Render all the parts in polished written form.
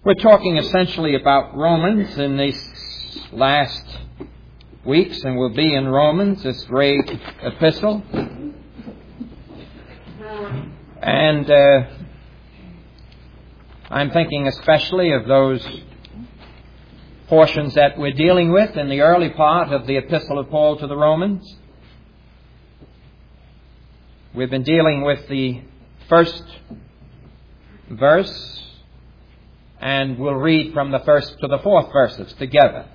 We're talking essentially about Romans in these last weeks, and we'll be in Romans, this great epistle. And I'm thinking especially of those portions that we're dealing with in the early part of the epistle of Paul to the Romans. We've been dealing with the first verse, and we'll read from the first to the fourth verses together.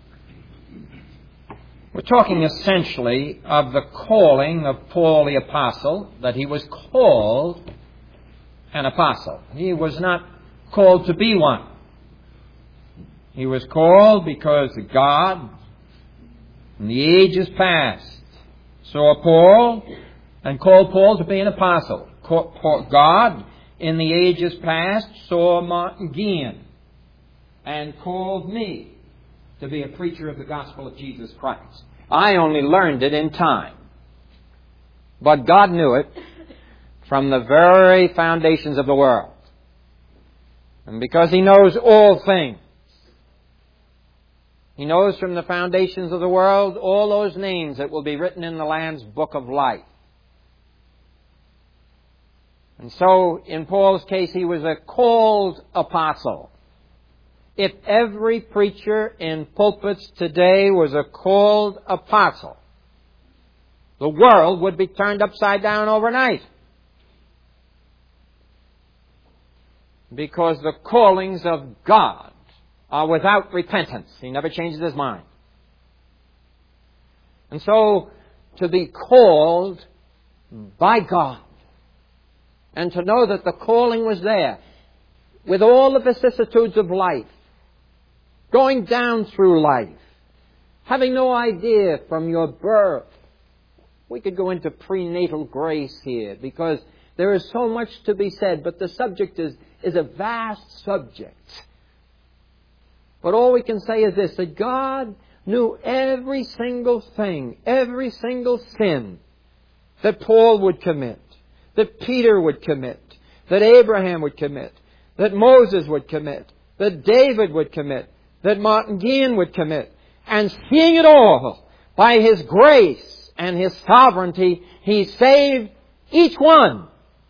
We're talking essentially of the calling of Paul the Apostle, that he was called an apostle. He was not called to be one. He was called because God, in the ages past, saw Paul and called Paul to be an apostle. God, in the ages past, saw Martin Guillen and called me to be a preacher of the gospel of Jesus Christ. I only learned it in time. But God knew it from the very foundations of the world. And because He knows all things, He knows from the foundations of the world all those names that will be written in the Lamb's book of life. And so, in Paul's case, he was a called apostle. If every preacher in pulpits today was a called apostle, the world would be turned upside down overnight. Because the callings of God are without repentance. He never changes His mind. And so, to be called by God, and to know that the calling was there, with all the vicissitudes of life, going down through life, having no idea from your birth. We could go into prenatal grace here, because there is so much to be said, but the subject is a vast subject. But all we can say is this, that God knew every single thing, every single sin that Paul would commit, that Peter would commit, that Abraham would commit, that Moses would commit, that David would commit, that Martin Guillen would commit. And seeing it all, by His grace and His sovereignty, He saved each one.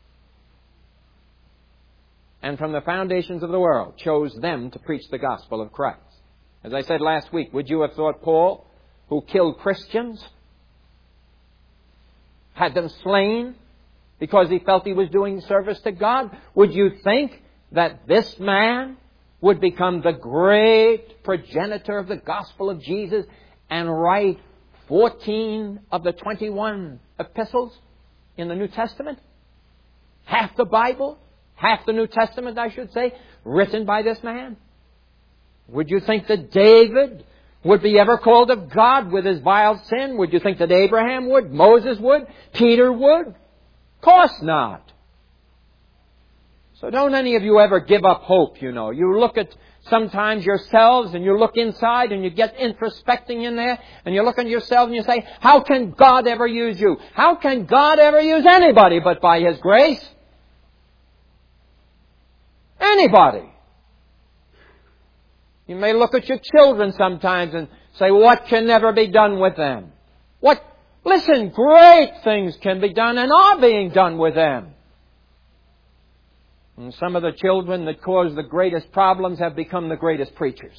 And from the foundations of the world, chose them to preach the gospel of Christ. As I said last week, would you have thought Paul, who killed Christians, had them slain because he felt he was doing service to God, would you think that this man would become the great progenitor of the gospel of Jesus and write 14 of the 21 epistles in the New Testament? Half the Bible, half the New Testament, I should say, written by this man? Would you think that David would be ever called of God with his vile sin? Would you think that Abraham would, Moses would, Peter would? Of course not. So don't any of you ever give up hope, you know. You look at sometimes yourselves and you look inside and you get introspecting in there and you look at yourself and you say, how can God ever use you? How can God ever use anybody but by His grace? Anybody. You may look at your children sometimes and say, what can never be done with them? Listen, great things can be done and are being done with them. And some of the children that cause the greatest problems have become the greatest preachers.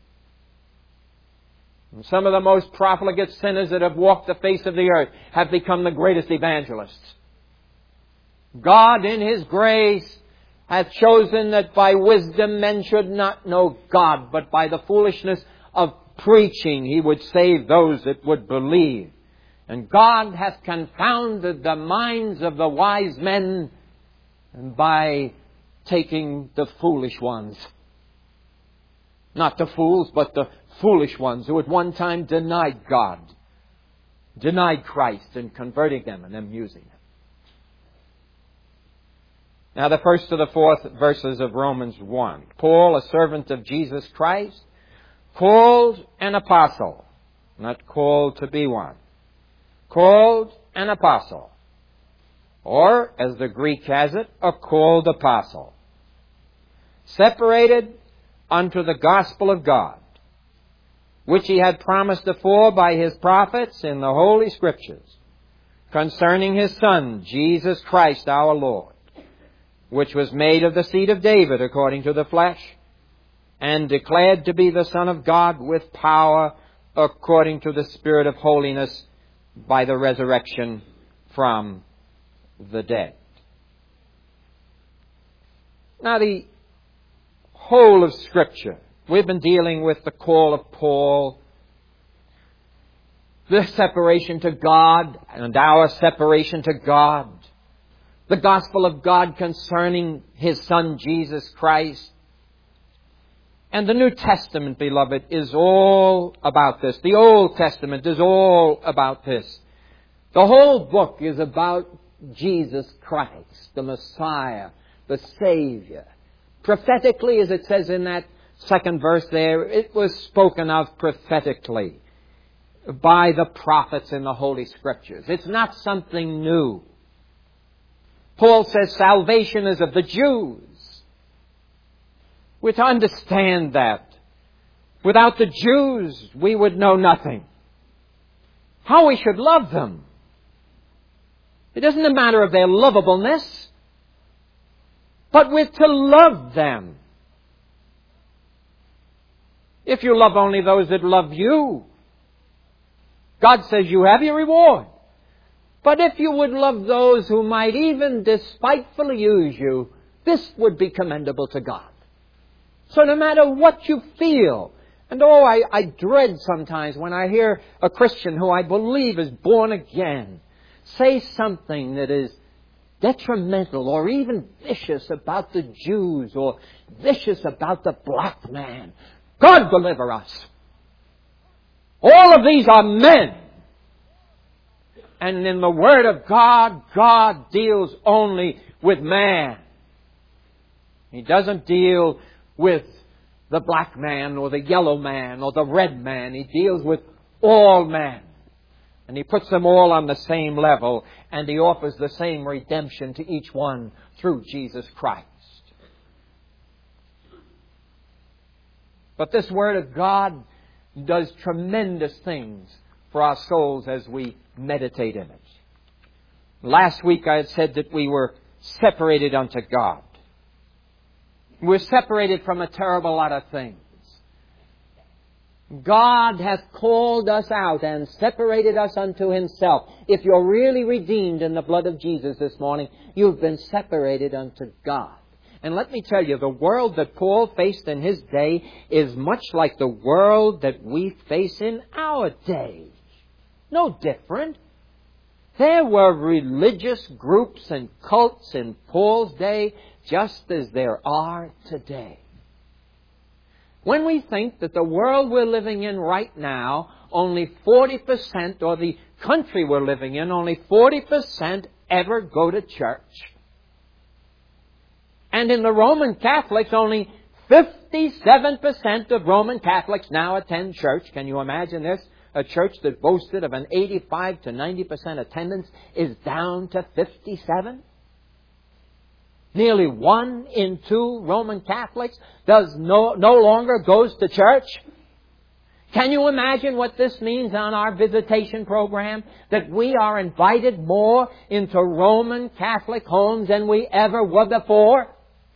And some of the most profligate sinners that have walked the face of the earth have become the greatest evangelists. God, in His grace, hath chosen that by wisdom men should not know God, but by the foolishness of preaching He would save those that would believe. And God hath confounded the minds of the wise men by taking the foolish ones. Not the fools, but the foolish ones who at one time denied God, denied Christ, and converting them and them using them. Now the first to the fourth verses of Romans 1. Paul, a servant of Jesus Christ, called an apostle, not called to be one. Called an apostle. Or, as the Greek has it, a called apostle. Separated unto the gospel of God, which he had promised afore by his prophets in the Holy Scriptures, concerning his Son, Jesus Christ our Lord, which was made of the seed of David according to the flesh, and declared to be the Son of God with power according to the Spirit of holiness by the resurrection from the dead. Now, the whole of Scripture, we've been dealing with the call of Paul, the separation to God and our separation to God, the gospel of God concerning his Son, Jesus Christ. And the New Testament, beloved, is all about this. The Old Testament is all about this. The whole book is about Jesus Christ, the Messiah, the Savior. Prophetically, as it says in that second verse there, it was spoken of prophetically by the prophets in the Holy Scriptures. It's not something new. Paul says salvation is of the Jews. We're to understand that. Without the Jews, we would know nothing. How we should love them. It isn't a matter of their lovableness, but we're to love them. If you love only those that love you, God says you have your reward. But if you would love those who might even despitefully use you, this would be commendable to God. So no matter what you feel, and I dread sometimes when I hear a Christian who I believe is born again say something that is detrimental or even vicious about the Jews or vicious about the black man. God deliver us. All of these are men. And in the Word of God, God deals only with man. He doesn't deal with the black man or the yellow man or the red man. He deals with all men. And He puts them all on the same level. And He offers the same redemption to each one through Jesus Christ. But this Word of God does tremendous things for our souls as we meditate in it. Last week I had said that we were separated unto God. We're separated from a terrible lot of things. God hath called us out and separated us unto Himself. If you're really redeemed in the blood of Jesus this morning, you've been separated unto God. And let me tell you, the world that Paul faced in his day is much like the world that we face in our day. No different. There were religious groups and cults in Paul's day just as there are today. When we think that the world we're living in right now, only 40%, or the country we're living in, only 40% ever go to church. And in the Roman Catholics, only 57% of Roman Catholics now attend church. Can you imagine this? A church that boasted of an 85 to 90% attendance is down to 57%. Nearly 1 in 2 Roman Catholics no longer goes to church. Can you imagine what this means on our visitation program? That we are invited more into Roman Catholic homes than we ever were before?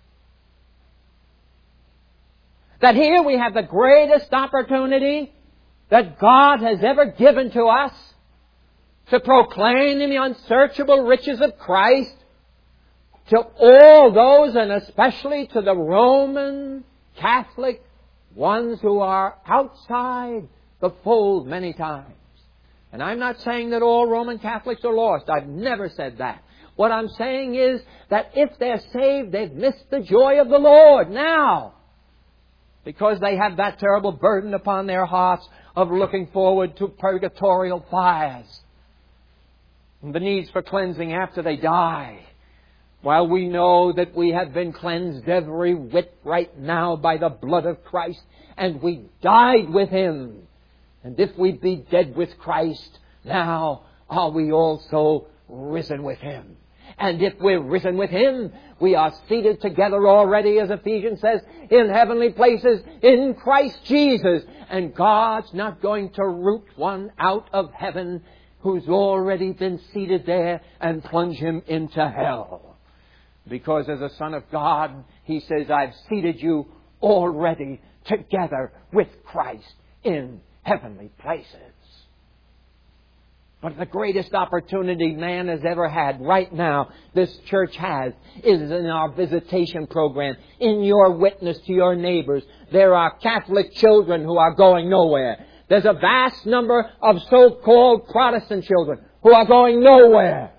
That here we have the greatest opportunity that God has ever given to us to proclaim the unsearchable riches of Christ to all those, and especially to the Roman Catholic ones who are outside the fold many times. And I'm not saying that all Roman Catholics are lost. I've never said that. What I'm saying is that if they're saved, they've missed the joy of the Lord now, because they have that terrible burden upon their hearts of looking forward to purgatorial fires and the needs for cleansing after they die. While we know that we have been cleansed every whit right now by the blood of Christ, and we died with Him. And if we be dead with Christ, now are we also risen with Him. And if we're risen with Him, we are seated together already, as Ephesians says, in heavenly places in Christ Jesus. And God's not going to root one out of heaven who's already been seated there and plunge him into hell. Because as a son of God, He says, I've seated you already together with Christ in heavenly places. But the greatest opportunity man has ever had right now, this church has, is in our visitation program, in your witness to your neighbors. There are Catholic children who are going nowhere. There's a vast number of so-called Protestant children who are going nowhere.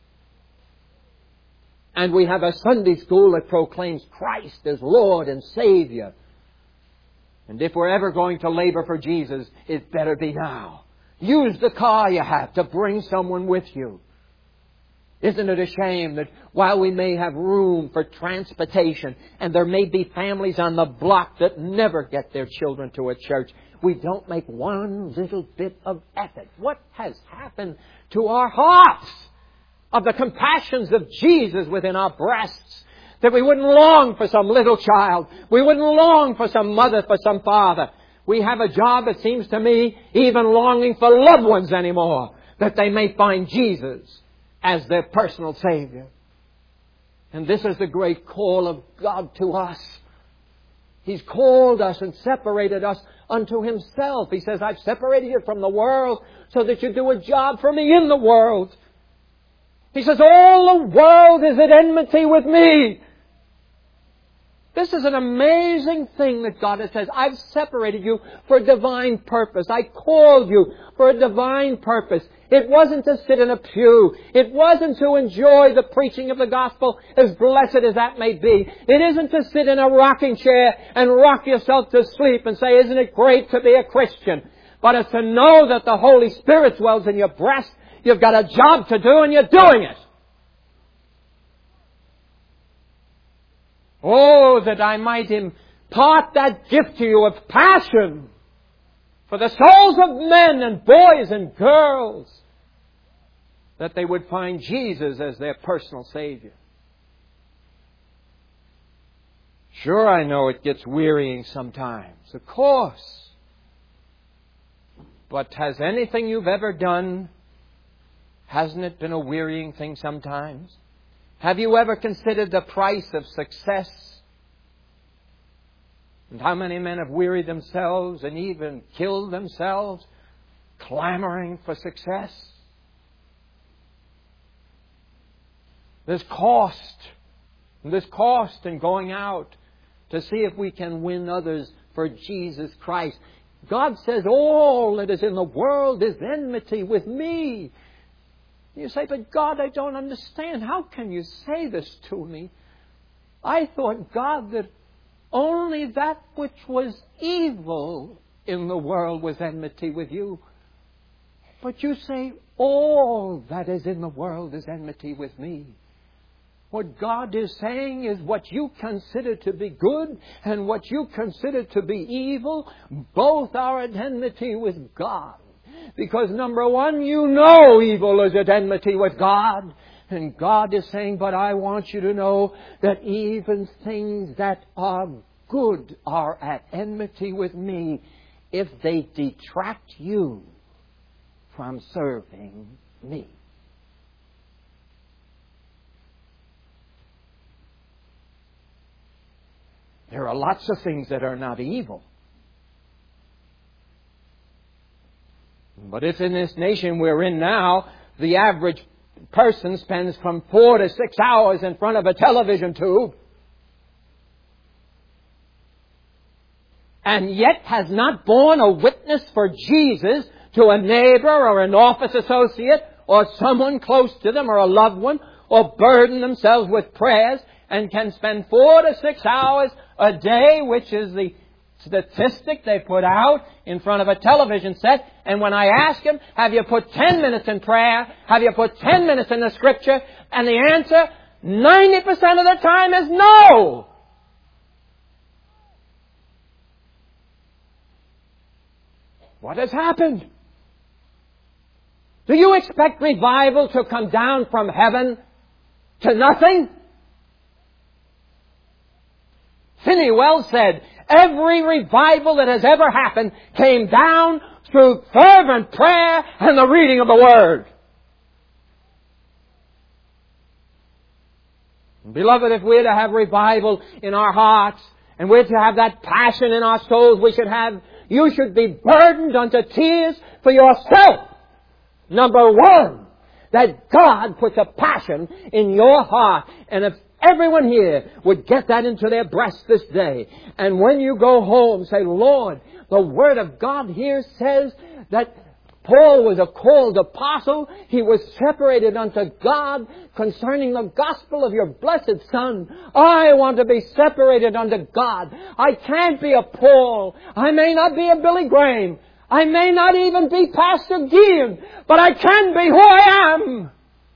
And we have a Sunday school that proclaims Christ as Lord and Savior. And if we're ever going to labor for Jesus, it better be now. Use the car you have to bring someone with you. Isn't it a shame that while we may have room for transportation, and there may be families on the block that never get their children to a church, we don't make one little bit of effort? What has happened to our hearts of the compassions of Jesus within our breasts, that we wouldn't long for some little child, we wouldn't long for some mother, for some father? We have a job, it seems to me, even longing for loved ones anymore, that they may find Jesus as their personal Savior. And this is the great call of God to us. He's called us and separated us unto Himself. He says, I've separated you from the world so that you do a job for me in the world. He says, all the world is at enmity with me. This is an amazing thing that God has said. I've separated you for a divine purpose. I called you for a divine purpose. It wasn't to sit in a pew. It wasn't to enjoy the preaching of the gospel, as blessed as that may be. It isn't to sit in a rocking chair and rock yourself to sleep and say, isn't it great to be a Christian? But it's to know that the Holy Spirit dwells in your breast. You've got a job to do and you're doing it. Oh, that I might impart that gift to you of passion for the souls of men and boys and girls, that they would find Jesus as their personal Savior. Sure, I know it gets wearying sometimes, of course. But has anything you've ever done, hasn't it been a wearying thing sometimes? Have you ever considered the price of success? And how many men have wearied themselves and even killed themselves clamoring for success? There's cost. There's cost in going out to see if we can win others for Jesus Christ. God says all that is in the world is enmity with me. You say, but God, I don't understand. How can you say this to me? I thought, God, that only that which was evil in the world was enmity with you. But you say, all that is in the world is enmity with me. What God is saying is what you consider to be good and what you consider to be evil, both are at enmity with God. Because number one, you know evil is at enmity with God. And God is saying, but I want you to know that even things that are good are at enmity with me if they detract you from serving me. There are lots of things that are not evil. But if in this nation we're in now, the average person spends from 4 to 6 hours in front of a television tube, and yet has not borne a witness for Jesus to a neighbor or an office associate or someone close to them or a loved one, or burden themselves with prayers, and can spend 4 to 6 hours a day, which is the statistic they put out in front of a television set. And when I ask them, have you put 10 minutes in prayer? Have you put 10 minutes in the Scripture? And the answer, 90% of the time, is no. What has happened? Do you expect revival to come down from heaven to nothing? Finney Wells said, every revival that has ever happened came down through fervent prayer and the reading of the Word. Beloved, if we're to have revival in our hearts, and we're to have that passion in our souls you should be burdened unto tears for yourself. Number one, that God puts a passion in your heart. And if everyone here would get that into their breast this day, and when you go home, say, Lord, the Word of God here says that Paul was a called apostle. He was separated unto God concerning the gospel of your blessed Son. I want to be separated unto God. I can't be a Paul. I may not be a Billy Graham. I may not even be Pastor Gideon, but I can be who I am.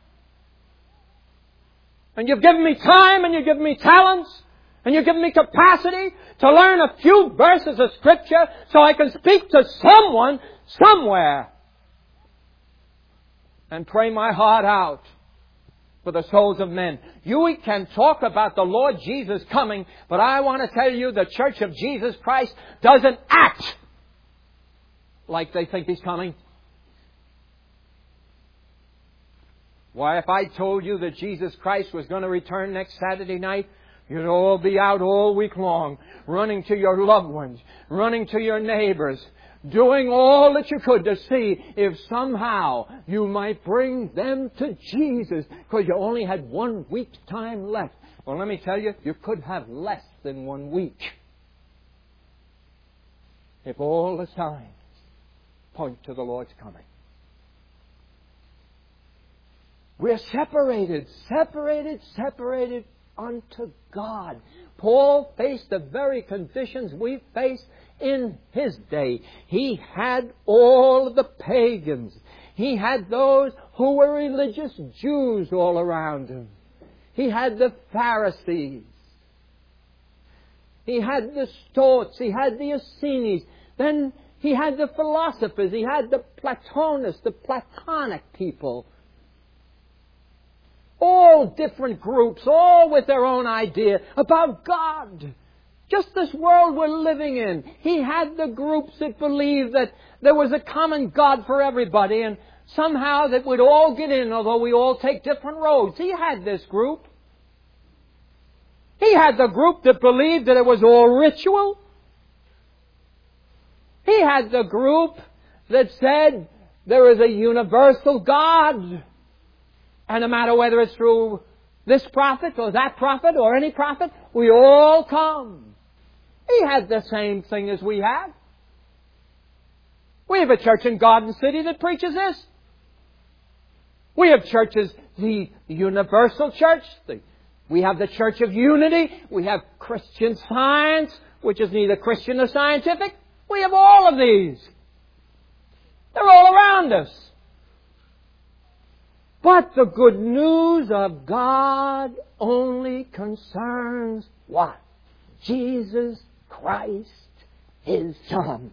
And you've given me time, and you've given me talents, and you've given me capacity to learn a few verses of Scripture so I can speak to someone somewhere and pray my heart out for the souls of men. You can talk about the Lord Jesus coming, but I want to tell you the Church of Jesus Christ doesn't act like they think He's coming. Why, if I told you that Jesus Christ was going to return next Saturday night, you'd all be out all week long, running to your loved ones, running to your neighbors, doing all that you could to see if somehow you might bring them to Jesus, because you only had 1 week's time left. Well, let me tell you, you could have less than 1 week if all the signs point to the Lord's coming. We're separated unto God. Paul faced the very conditions we face in his day. He had all of the pagans. He had those who were religious Jews all around him. He had the Pharisees. He had the Stoics. He had the Essenes. Then he had the philosophers. He had the Platonists, the Platonic people. All different groups, all with their own idea about God. Just this world we're living in. He had the groups that believed that there was a common God for everybody, and somehow that we'd all get in, although we all take different roads. He had this group. He had the group that believed that it was all ritual. He had the group that said there is a universal God. And no matter whether it's through this prophet or that prophet or any prophet, we all come. He had the same thing as we have. We have a church in Garden City that preaches this. We have churches, the Universal Church. We have the Church of Unity. We have Christian Science, which is neither Christian nor scientific. We have all of these. They're all around us. But the good news of God only concerns what? Jesus Christ, His Son.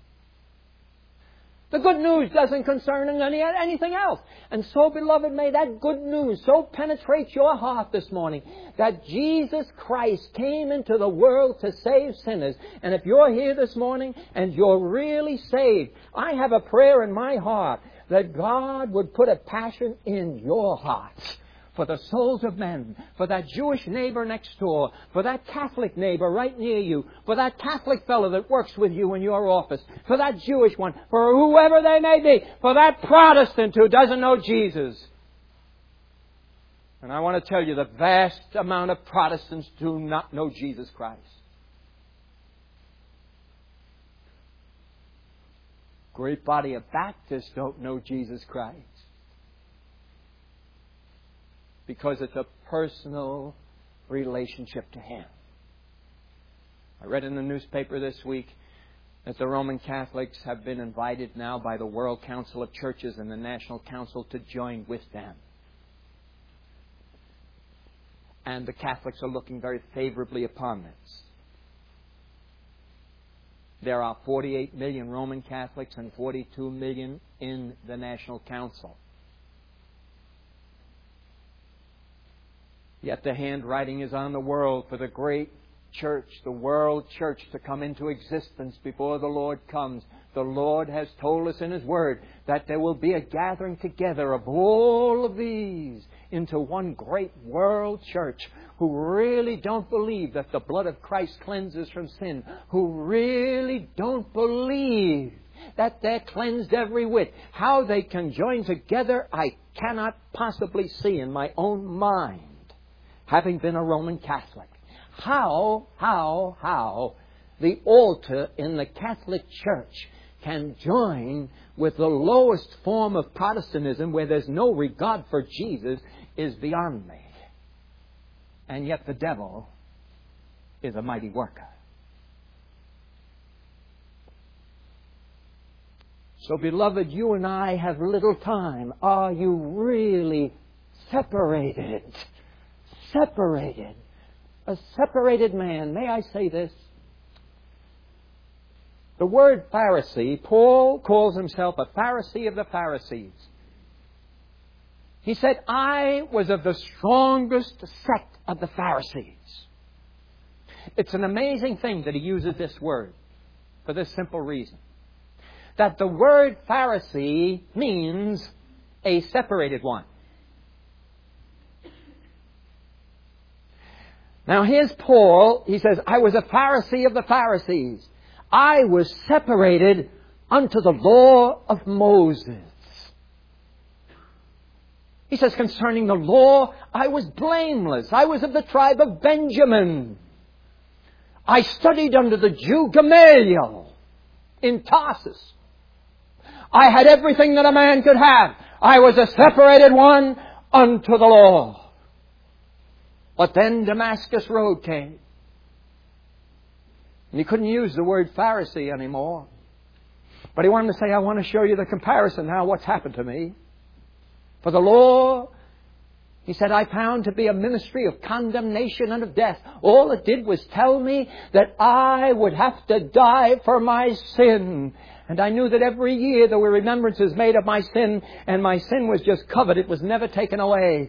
The good news doesn't concern anything else. And so, beloved, may that good news so penetrate your heart this morning that Jesus Christ came into the world to save sinners. And if you're here this morning and you're really saved, I have a prayer in my heart that God would put a passion in your hearts for the souls of men, for that Jewish neighbor next door, for that Catholic neighbor right near you, for that Catholic fellow that works with you in your office, for that Jewish one, for whoever they may be, for that Protestant who doesn't know Jesus. And I want to tell you, the vast amount of Protestants do not know Jesus Christ. Great body of Baptists don't know Jesus Christ. Because it's a personal relationship to Him. I read in the newspaper this week that the Roman Catholics have been invited now by the World Council of Churches and the National Council to join with them. And the Catholics are looking very favorably upon this. There are 48 million Roman Catholics and 42 million in the National Council. Yet the handwriting is on the world for the great church, the world church, to come into existence before the Lord comes. The Lord has told us in His Word that there will be a gathering together of all of these into one great world church who really don't believe that the blood of Christ cleanses from sin, who really don't believe that they're cleansed every whit. How they can join together, I cannot possibly see in my own mind, having been a Roman Catholic. How the altar in the Catholic Church can join with the lowest form of Protestantism where there's no regard for Jesus is beyond me. And yet the devil is a mighty worker. So, beloved, you and I have little time. Are you really separated? Separated. A separated man. May I say this? The word Pharisee, Paul calls himself a Pharisee of the Pharisees. He said, I was of the strongest sect of the Pharisees. It's an amazing thing that he uses this word for this simple reason. That the word Pharisee means a separated one. Now here's Paul. He says, I was a Pharisee of the Pharisees. I was separated unto the law of Moses. He says, concerning the law, I was blameless. I was of the tribe of Benjamin. I studied under the Jew Gamaliel in Tarsus. I had everything that a man could have. I was a separated one unto the law. But then Damascus Road came. And he couldn't use the word Pharisee anymore. But he wanted to say, I want to show you the comparison now, what's happened to me. For the law, he said, I found to be a ministry of condemnation and of death. All it did was tell me that I would have to die for my sin. And I knew that every year there were remembrances made of my sin, and my sin was just covered. It was never taken away.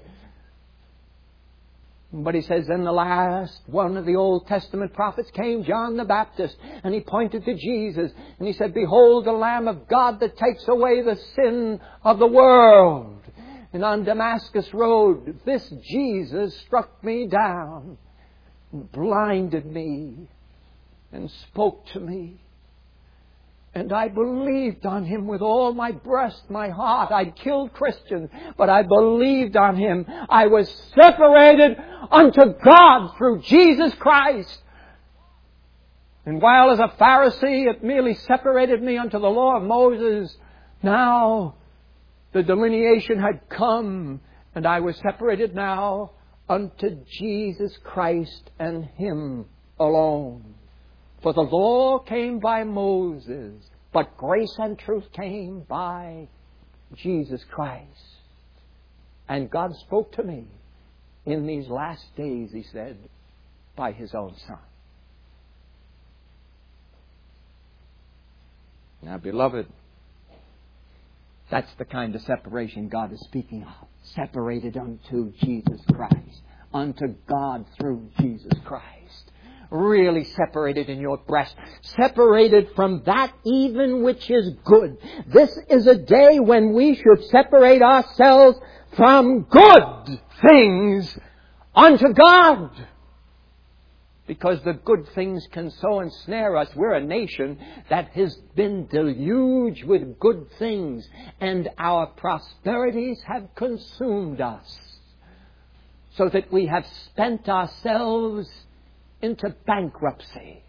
But he says, then the last one of the Old Testament prophets came, John the Baptist, and he pointed to Jesus, and he said, behold the Lamb of God that takes away the sin of the world. And on Damascus Road, this Jesus struck me down, and blinded me, and spoke to me. And I believed on Him with all my breast, my heart. I'd killed Christians, but I believed on Him. I was separated unto God through Jesus Christ. And while as a Pharisee it merely separated me unto the law of Moses, now the delineation had come, and I was separated now unto Jesus Christ and Him alone. For the law came by Moses, but grace and truth came by Jesus Christ. And God spoke to me in these last days, He said, by His own Son. Now, beloved, that's the kind of separation God is speaking of. Separated unto Jesus Christ. Unto God through Jesus Christ. Really separated in your breast. Separated from that even which is good. This is a day when we should separate ourselves from good things unto God. Because the good things can so ensnare us. We're a nation that has been deluged with good things, and our prosperities have consumed us, so that we have spent ourselves into bankruptcy.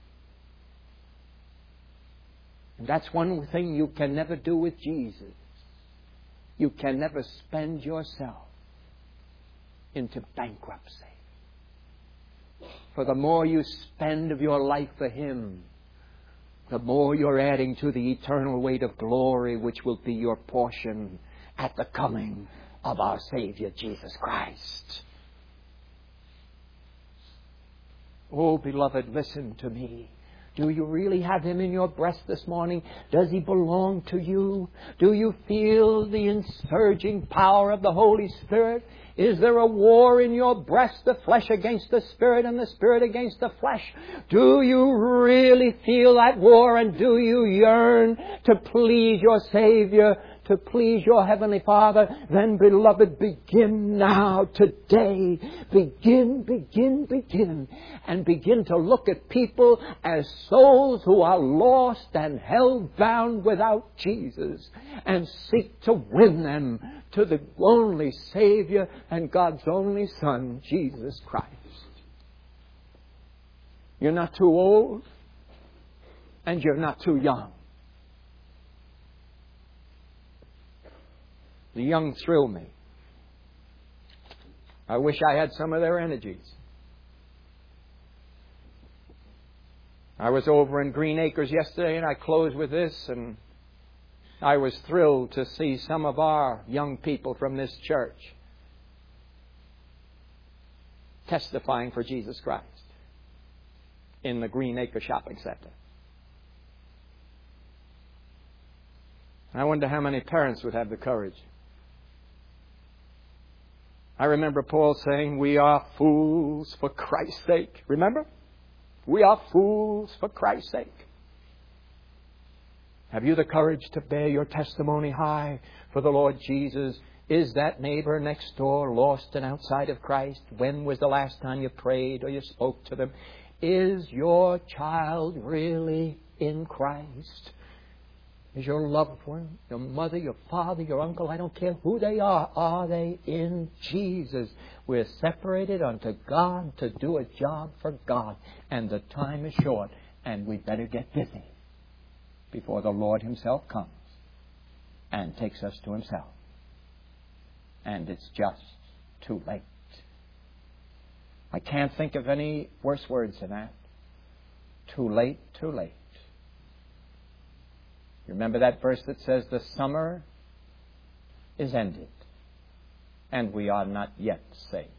And that's one thing you can never do with Jesus. You can never spend yourself into bankruptcy. For the more you spend of your life for Him, the more you're adding to the eternal weight of glory which will be your portion at the coming of our Savior Jesus Christ. Oh, beloved, listen to me. Do you really have Him in your breast this morning? Does He belong to you? Do you feel the insurging power of the Holy Spirit? Is there a war in your breast, the flesh against the Spirit and the Spirit against the flesh? Do you really feel that war, and do you yearn to please your Savior, to please your Heavenly Father? Then, beloved, begin now, today. Begin. And begin to look at people as souls who are lost and hell-bound without Jesus, and seek to win them to the only Savior and God's only Son, Jesus Christ. You're not too old, and you're not too young. The young thrill me. I wish I had some of their energies. I was over in Green Acres yesterday, and I closed with this, and I was thrilled to see some of our young people from this church testifying for Jesus Christ in the Green Acre Shopping Center. I wonder how many parents would have the courage. I remember Paul saying, we are fools for Christ's sake. Remember? We are fools for Christ's sake. Have you the courage to bear your testimony high for the Lord Jesus? Is that neighbor next door lost and outside of Christ? When was the last time you prayed or you spoke to them? Is your child really in Christ? Is your loved one, your mother, your father, your uncle, I don't care who they are they in Jesus? We're separated unto God to do a job for God, and the time is short, and we better get busy before the Lord Himself comes and takes us to Himself. And it's just too late. I can't think of any worse words than that. Too late, too late. You remember that verse that says the summer is ended and we are not yet saved.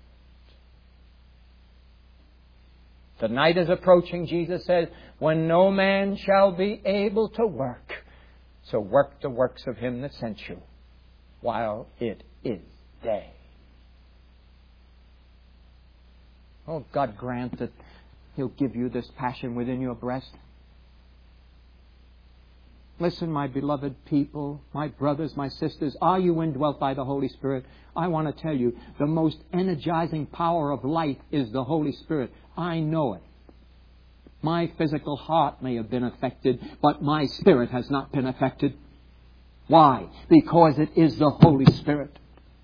The night is approaching, Jesus says, when no man shall be able to work. So work the works of Him that sent you while it is day. Oh, God grant that He'll give you this passion within your breast. Listen, my beloved people, my brothers, my sisters, are you indwelt by the Holy Spirit? I want to tell you, the most energizing power of life is the Holy Spirit. I know it. My physical heart may have been affected, but my spirit has not been affected. Why? Because it is the Holy Spirit.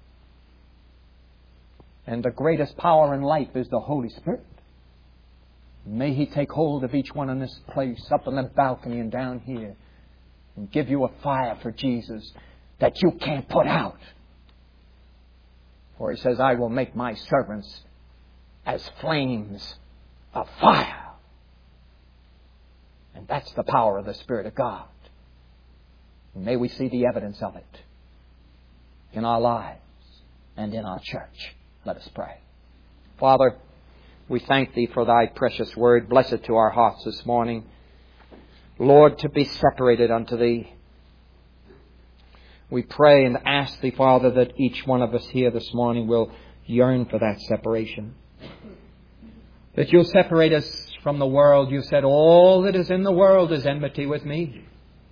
And the greatest power in life is the Holy Spirit. May He take hold of each one in this place, up on the balcony and down here, and give you a fire for Jesus that you can't put out. For He says, I will make my servants as flames of fire. And that's the power of the Spirit of God. And may we see the evidence of it in our lives and in our church. Let us pray. Father, we thank Thee for Thy precious word. Bless it to our hearts this morning. Lord, to be separated unto Thee. We pray and ask Thee, Father, that each one of us here this morning will yearn for that separation. That You'll separate us from the world. You said, all that is in the world is enmity with Me.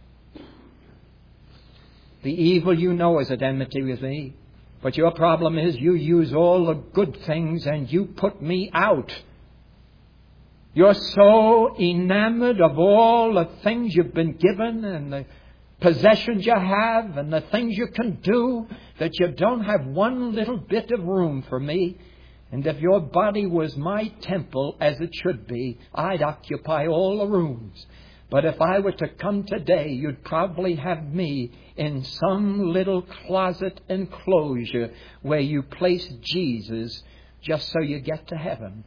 The evil You know is at enmity with Me. But your problem is you use all the good things and you put Me out. You're so enamored of all the things you've been given and the possessions you have and the things you can do that you don't have one little bit of room for Me. And if your body was My temple as it should be, I'd occupy all the rooms. But if I were to come today, you'd probably have Me in some little closet enclosure where you place Jesus just so you get to heaven.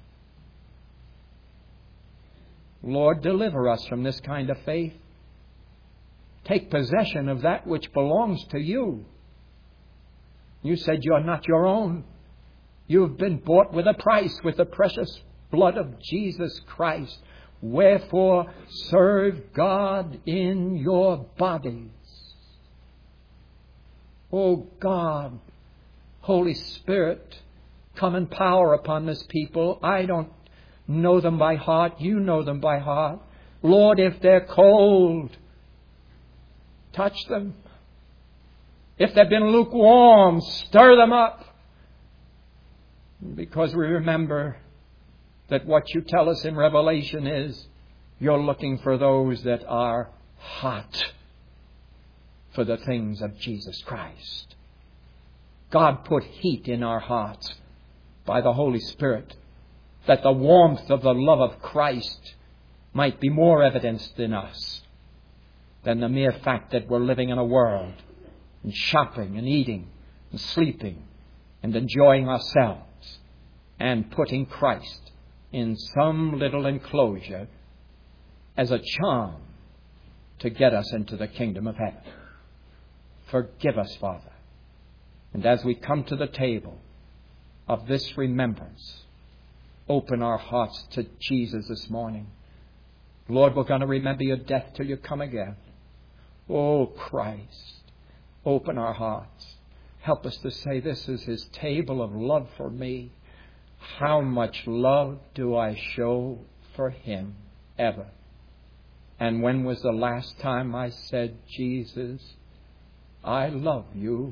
Lord, deliver us from this kind of faith. Take possession of that which belongs to You. You said you're not your own. You've been bought with a price, with the precious blood of Jesus Christ. Wherefore, serve God in your bodies. Oh God, Holy Spirit, Come in power upon this people. I don't know them by heart. You know them by heart. Lord, if they're cold, touch them. If they've been lukewarm, stir them up. Because we remember that what you tell us in Revelation is you're looking for those that are hot for the things of Jesus Christ. God put heat in our hearts by the Holy Spirit, that the warmth of the love of Christ might be more evidenced in us than the mere fact that we're living in a world and shopping and eating and sleeping and enjoying ourselves and putting Christ in some little enclosure as a charm to get us into the kingdom of heaven. Forgive us, Father. And as we come to the table of this remembrance, open our hearts to Jesus this morning. Lord, we're going to remember your death till you come again. Oh, Christ, open our hearts. Help us to say, this is his table of love for me. How much love do I show for him ever? And when was the last time I said, Jesus, I love you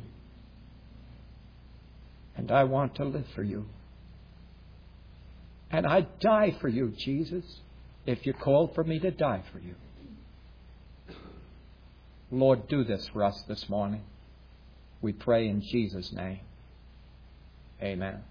and I want to live for you. And I'd die for you, Jesus, if you called for me to die for you. Lord, do this for us this morning. We pray in Jesus' name. Amen.